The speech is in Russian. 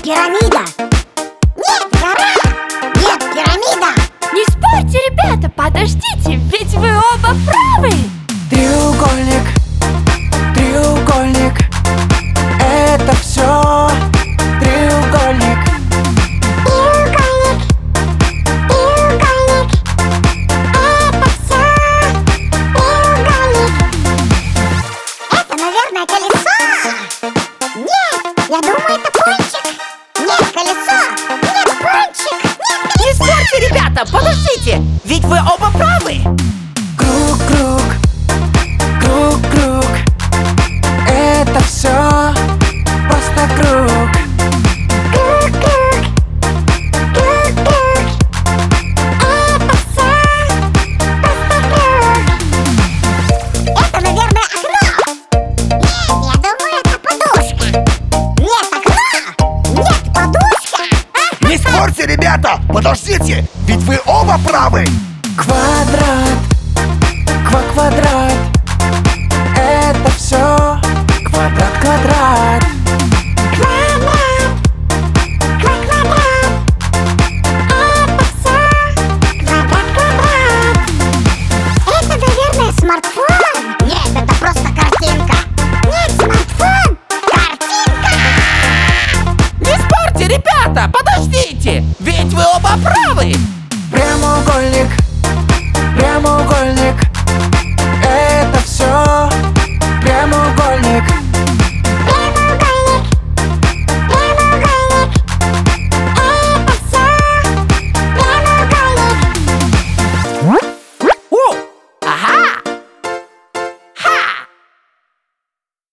пирамида. Нет, гора. Нет, пирамида. Не спорьте, ребята, подождите, ведь вы оба правы. Треугольник, треугольник, это все треугольник. Треугольник, треугольник, это все треугольник. Это, наверное, колесо. Нет, я думаю, это пончик. Нет, колесо. Нет, пончик. Нет, Не спорьте, ребята, подождите, ведь вы оба правы. Круг, круг, круг, круг, это все просто круг. круг, круг, круг, круг. Это все просто круг. Это, наверное, окно. Нет, я думаю, это подушка. Нет, окно. Нет, подушка. Не спорьте, ребята, подождите, ведь вы оба правы. Квадрат, квадрат, это все квадрат, квадрат. Квадрат, квадрат. Это все квадрат, квадрат. Это, наверное, смартфон.